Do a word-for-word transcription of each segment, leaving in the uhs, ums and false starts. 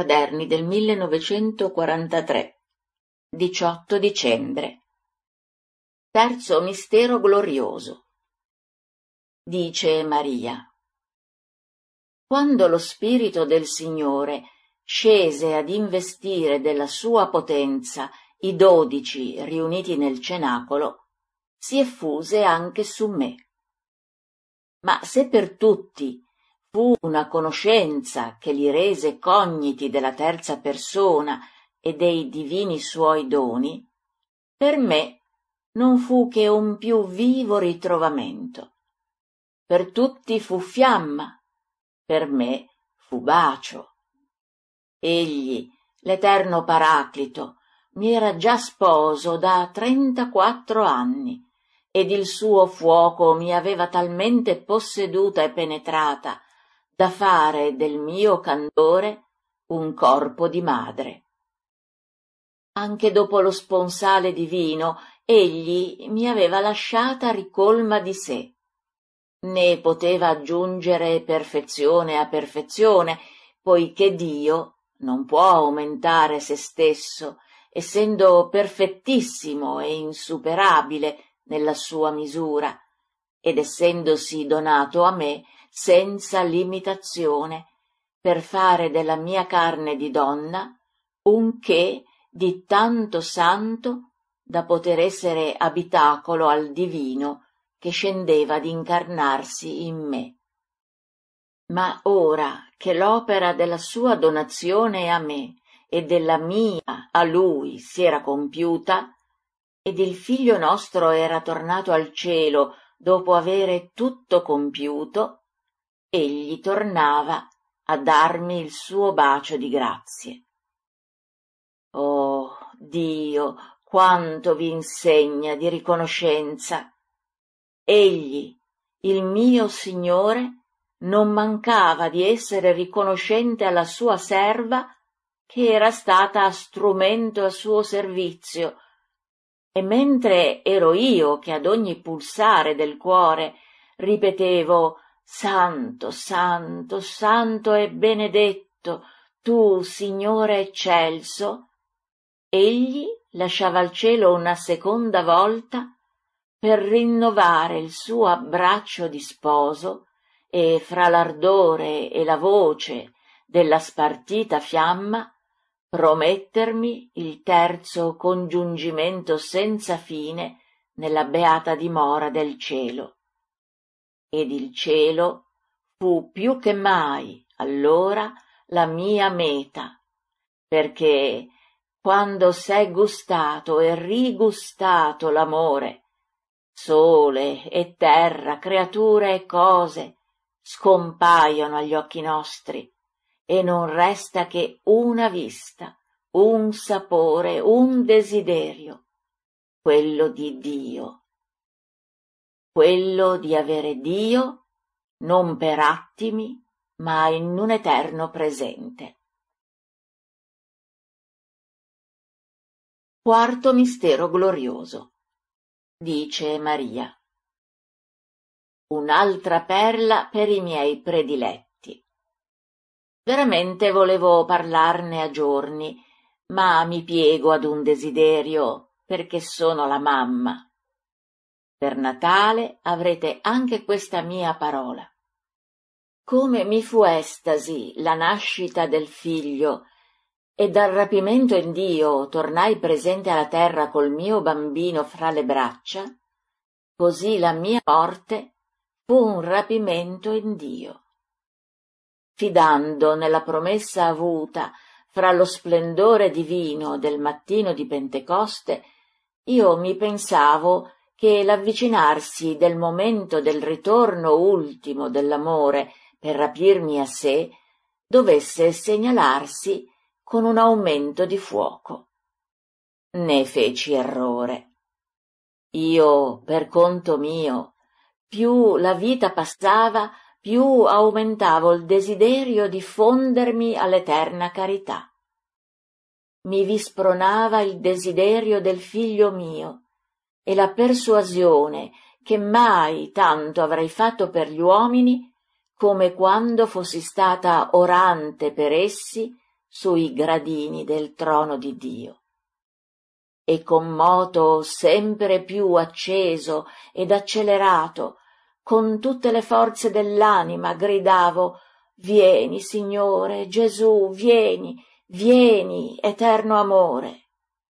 Quaderni del millenovecentoquarantatré, diciotto dicembre. Terzo mistero glorioso. Dice Maria: quando lo Spirito del Signore scese ad investire della sua potenza i dodici riuniti nel cenacolo, si effuse anche su me. Ma se per tutti fu una conoscenza che li rese cogniti della terza persona e dei divini suoi doni, per me non fu che un più vivo ritrovamento. Per tutti fu fiamma, per me fu bacio. Egli, l'eterno Paraclito, mi era già sposo da trentaquattro anni, ed il suo fuoco mi aveva talmente posseduta e penetrata da fare del mio candore un corpo di madre. Anche dopo lo sponsale divino, egli mi aveva lasciata ricolma di sé. Né poteva aggiungere perfezione a perfezione, poiché Dio non può aumentare se stesso, essendo perfettissimo e insuperabile nella sua misura, ed essendosi donato a me senza limitazione, per fare della mia carne di donna un che di tanto santo da poter essere abitacolo al divino che scendeva ad incarnarsi in me. Ma ora che l'opera della sua donazione a me e della mia a lui si era compiuta, ed il figlio nostro era tornato al cielo dopo avere tutto compiuto, egli tornava a darmi il suo bacio di grazie. Oh Dio, quanto vi insegna di riconoscenza! Egli, il mio Signore, non mancava di essere riconoscente alla sua serva che era stata strumento a suo servizio, e mentre ero io che ad ogni pulsare del cuore ripetevo «Santo, santo, santo e benedetto, tu, Signore eccelso», egli lasciava il cielo una seconda volta per rinnovare il suo abbraccio di sposo e fra l'ardore e la voce della spartita fiamma promettermi il terzo congiungimento senza fine nella beata dimora del cielo. Ed il cielo fu più che mai allora la mia meta, perché quando s'è gustato e rigustato l'amore, sole e terra, creature e cose scompaiono agli occhi nostri, e non resta che una vista, un sapore, un desiderio, quello di Dio. Quello di avere Dio non per attimi, ma in un eterno presente. Quarto mistero glorioso. Dice Maria: un'altra perla per i miei prediletti. Veramente volevo parlarne a giorni, ma mi piego ad un desiderio, perché sono la mamma. Per Natale avrete anche questa mia parola. Come mi fu estasi la nascita del figlio, e dal rapimento in Dio tornai presente alla terra col mio bambino fra le braccia, così la mia morte fu un rapimento in Dio. Fidando nella promessa avuta fra lo splendore divino del mattino di Pentecoste, io mi pensavo che l'avvicinarsi del momento del ritorno ultimo dell'amore per rapirmi a sé dovesse segnalarsi con un aumento di fuoco. Ne feci errore. Io, per conto mio, più la vita passava, più aumentavo il desiderio di fondermi all'eterna carità. Mi vi spronava il desiderio del figlio mio e la persuasione che mai tanto avrei fatto per gli uomini come quando fossi stata orante per essi sui gradini del trono di Dio. E con moto sempre più acceso ed accelerato, con tutte le forze dell'anima gridavo: «Vieni, Signore Gesù, vieni, vieni, eterno amore!»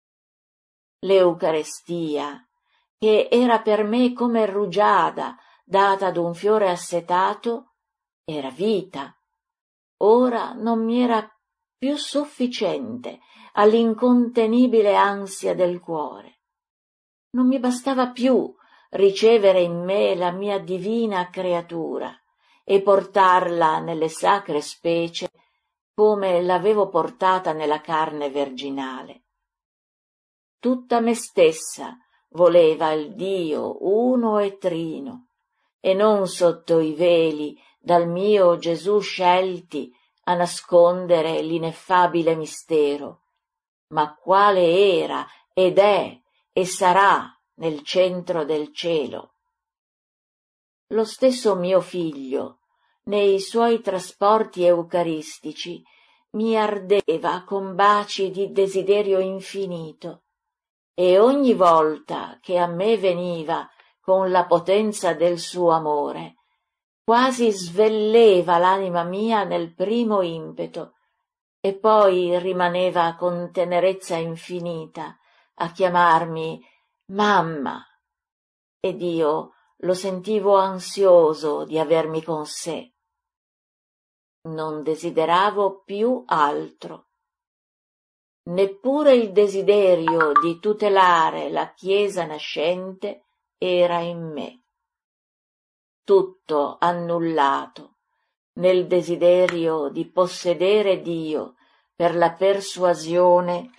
L'Eucarestia, che era per me come rugiada data ad un fiore assetato, era vita. Ora non mi era più sufficiente all'incontenibile ansia del cuore. Non mi bastava più ricevere in me la mia divina creatura e portarla nelle sacre specie come l'avevo portata nella carne virginale. Tutta me stessa voleva il Dio uno e trino, e non sotto i veli dal mio Gesù scelti a nascondere l'ineffabile mistero, ma quale era ed è e sarà nel centro del cielo. Lo stesso mio figlio, nei suoi trasporti eucaristici, mi ardeva con baci di desiderio infinito, e ogni volta che a me veniva con la potenza del suo amore, quasi svelleva l'anima mia nel primo impeto, e poi rimaneva con tenerezza infinita a chiamarmi mamma, ed io lo sentivo ansioso di avermi con sé. Non desideravo più altro. Neppure il desiderio di tutelare la Chiesa nascente era in me. Tutto annullato nel desiderio di possedere Dio per la persuasione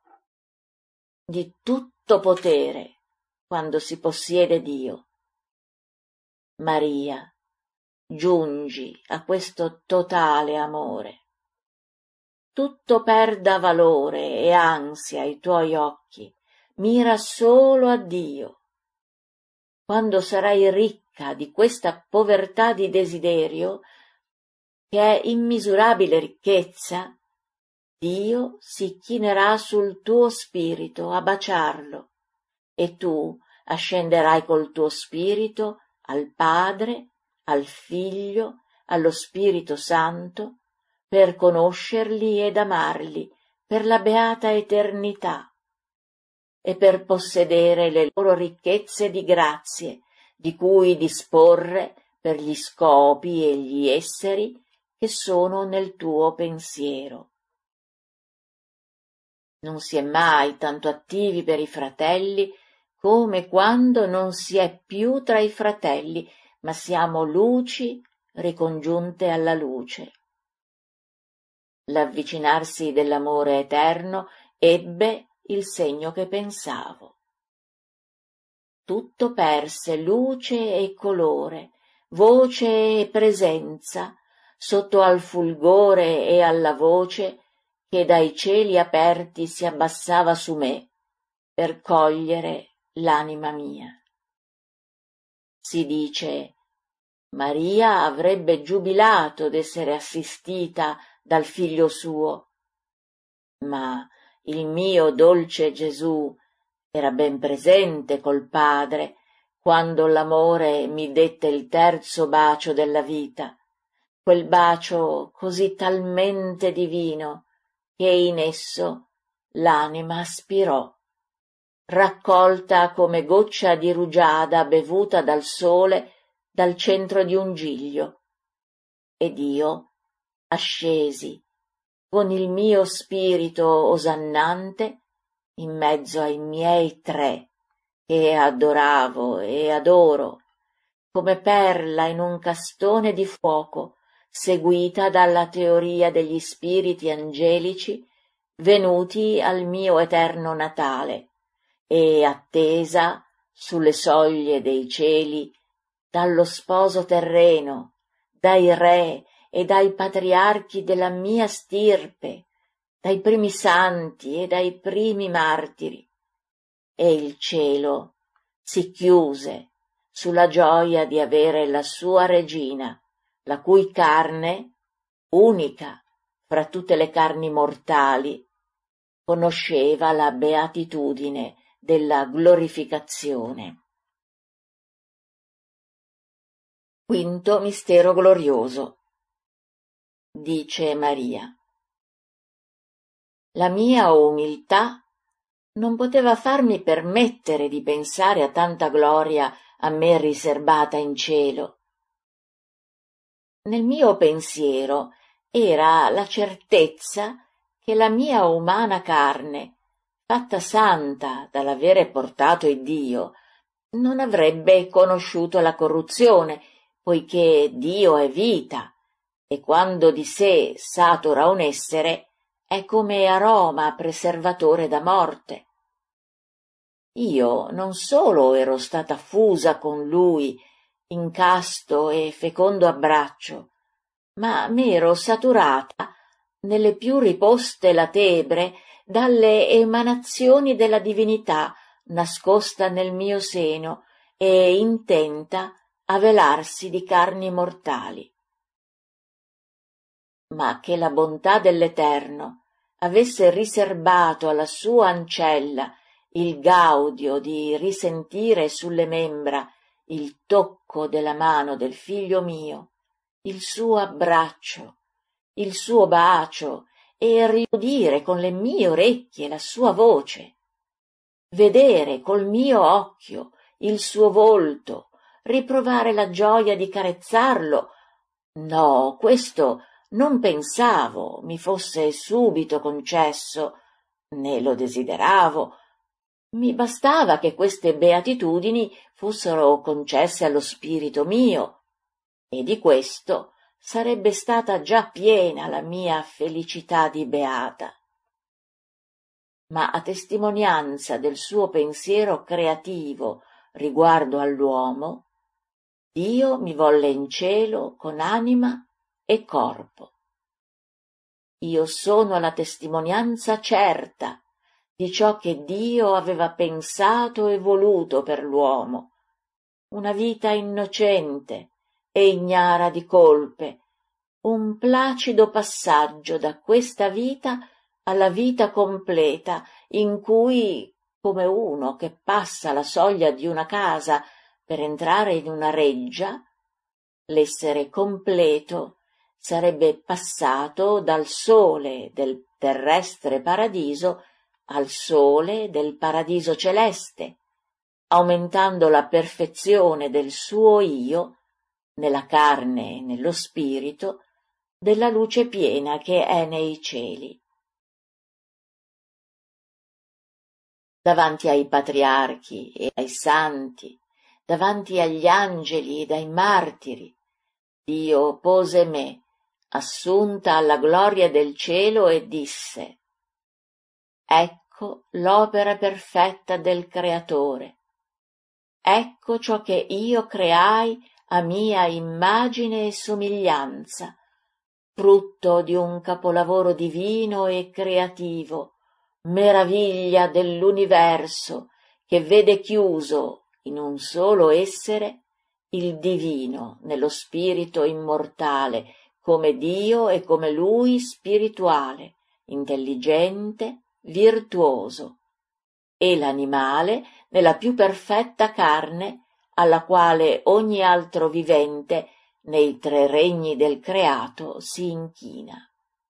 di tutto potere quando si possiede Dio. Maria, giungi a questo totale amore. Tutto perda valore e ansia ai tuoi occhi, mira solo a Dio. Quando sarai ricca di questa povertà di desiderio, che è immisurabile ricchezza, Dio si chinerà sul tuo spirito a baciarlo, e tu ascenderai col tuo spirito al Padre, al Figlio, allo Spirito Santo, per conoscerli ed amarli per la beata eternità e per possedere le loro ricchezze di grazie di cui disporre per gli scopi e gli esseri che sono nel tuo pensiero. Non si è mai tanto attivi per i fratelli come quando non si è più tra i fratelli, ma siamo luci ricongiunte alla luce. L'avvicinarsi dell'amore eterno ebbe il segno che pensavo. Tutto perse luce e colore, voce e presenza, sotto al fulgore e alla voce che dai cieli aperti si abbassava su me per cogliere l'anima mia. Si dice: Maria avrebbe giubilato d'essere assistita dal figlio suo, ma il mio dolce Gesù era ben presente col Padre quando l'amore mi dette il terzo bacio della vita, quel bacio così talmente divino che in esso l'anima aspirò, raccolta come goccia di rugiada bevuta dal sole dal centro di un giglio, ed io ascesi con il mio spirito osannante in mezzo ai miei tre, che adoravo e adoro, come perla in un castone di fuoco, seguita dalla teoria degli spiriti angelici venuti al mio eterno Natale e attesa sulle soglie dei cieli dallo sposo terreno, dai re e dai patriarchi della mia stirpe, dai primi santi e dai primi martiri. E il cielo si chiuse sulla gioia di avere la sua regina, la cui carne, unica fra tutte le carni mortali, conosceva la beatitudine della glorificazione. Quinto mistero glorioso. Dice Maria: la mia umiltà non poteva farmi permettere di pensare a tanta gloria a me riservata in cielo. Nel mio pensiero era la certezza che la mia umana carne, fatta santa dall'avere portato il Dio, non avrebbe conosciuto la corruzione, poiché Dio è vita, e quando di sé satura un essere, è come aroma preservatore da morte. Io non solo ero stata fusa con lui in casto e fecondo abbraccio, ma m'ero saturata nelle più riposte latebre dalle emanazioni della divinità nascosta nel mio seno e intenta a velarsi di carni mortali. Ma che la bontà dell'Eterno avesse riserbato alla sua ancella il gaudio di risentire sulle membra il tocco della mano del figlio mio, il suo abbraccio, il suo bacio, e riudire con le mie orecchie la sua voce, vedere col mio occhio il suo volto, riprovare la gioia di carezzarlo, no, questo non pensavo mi fosse subito concesso, né lo desideravo. Mi bastava che queste beatitudini fossero concesse allo spirito mio, e di questo sarebbe stata già piena la mia felicità di beata. Ma a testimonianza del suo pensiero creativo riguardo all'uomo, Dio mi volle in cielo con anima e corpo. Io sono la testimonianza certa di ciò che Dio aveva pensato e voluto per l'uomo, una vita innocente e ignara di colpe, un placido passaggio da questa vita alla vita completa, in cui, come uno che passa la soglia di una casa per entrare in una reggia, l'essere completo sarebbe passato dal sole del terrestre paradiso al sole del paradiso celeste, aumentando la perfezione del suo io, nella carne e nello spirito, della luce piena che è nei cieli. Davanti ai patriarchi e ai santi, davanti agli angeli ed ai martiri, Dio pose me, assunta alla gloria del cielo, e disse: ecco l'opera perfetta del Creatore, ecco ciò che io creai a mia immagine e somiglianza, frutto di un capolavoro divino e creativo, meraviglia dell'universo, che vede chiuso in un solo essere il divino nello spirito immortale, come Dio e come Lui spirituale, intelligente, virtuoso, e l'animale nella più perfetta carne alla quale ogni altro vivente nei tre regni del creato si inchina.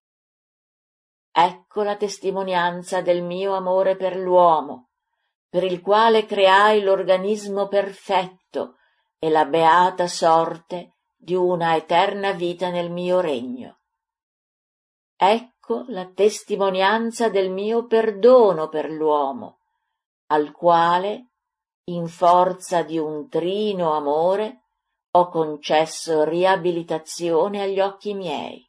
Ecco la testimonianza del mio amore per l'uomo, per il quale creai l'organismo perfetto e la beata sorte di una eterna vita nel mio regno. Ecco la testimonianza del mio perdono per l'uomo, al quale, in forza di un trino amore, ho concesso riabilitazione agli occhi miei.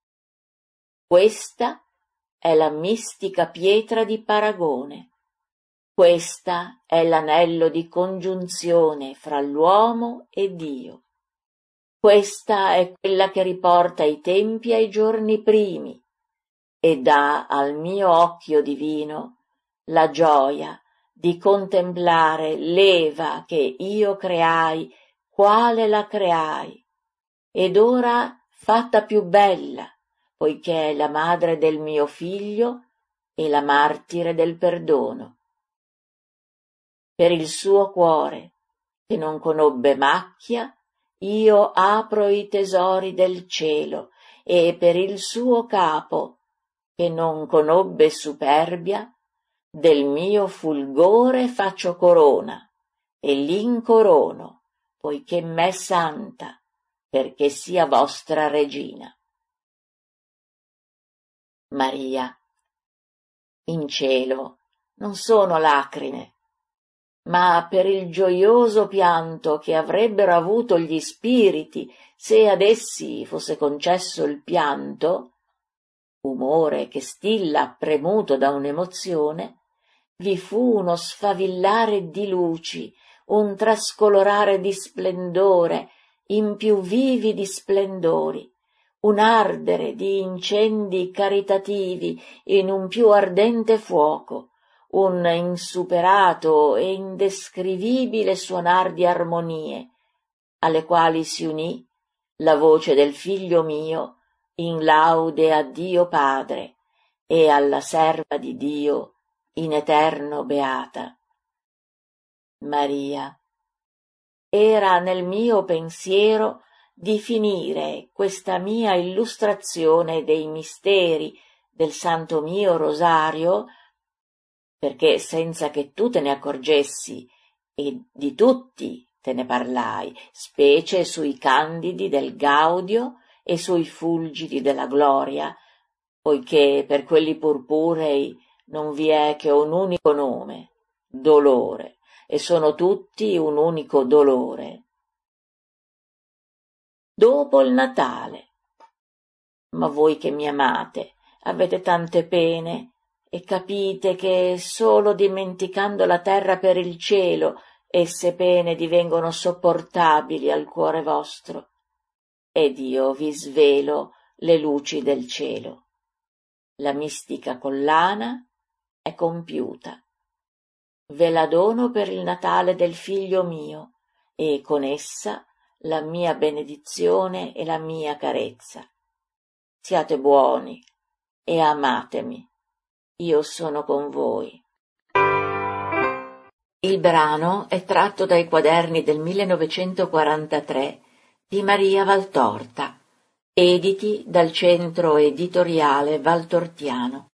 Questa è la mistica pietra di paragone, questa è l'anello di congiunzione fra l'uomo e Dio, questa è quella che riporta i tempi ai giorni primi e dà al mio occhio divino la gioia di contemplare l'Eva che io creai quale la creai, ed ora fatta più bella, poiché è la madre del mio figlio e la martire del perdono. Per il suo cuore, che non conobbe macchia, io apro i tesori del cielo, e per il suo capo, che non conobbe superbia, del mio fulgore faccio corona, e l'incorono, poiché m'è santa, perché sia vostra regina. Maria, in cielo non sono lacrime, ma per il gioioso pianto che avrebbero avuto gli spiriti se ad essi fosse concesso il pianto, umore che stilla premuto da un'emozione, vi fu uno sfavillare di luci, un trascolorare di splendore in più vividi splendori, un ardere di incendi caritativi in un più ardente fuoco, un insuperato e indescrivibile suonar di armonie, alle quali si unì la voce del figlio mio in laude a Dio Padre e alla serva di Dio in eterno beata. Maria, era nel mio pensiero di finire questa mia illustrazione dei misteri del Santo mio Rosario, perché senza che tu te ne accorgessi e di tutti te ne parlai, specie sui candidi del Gaudio e sui fulgidi della gloria, poiché per quelli purpurei non vi è che un unico nome, dolore, e sono tutti un unico dolore. Dopo il Natale. Ma voi che mi amate, avete tante pene, e capite che solo dimenticando la terra per il cielo esse pene divengono sopportabili al cuore vostro, ed io vi svelo le luci del cielo. La mistica collana è compiuta. Ve la dono per il Natale del figlio mio, e con essa la mia benedizione e la mia carezza. Siate buoni e amatemi. Io sono con voi. Il brano è tratto dai quaderni del millenovecentoquarantatré di Maria Valtorta, editi dal Centro Editoriale Valtortiano.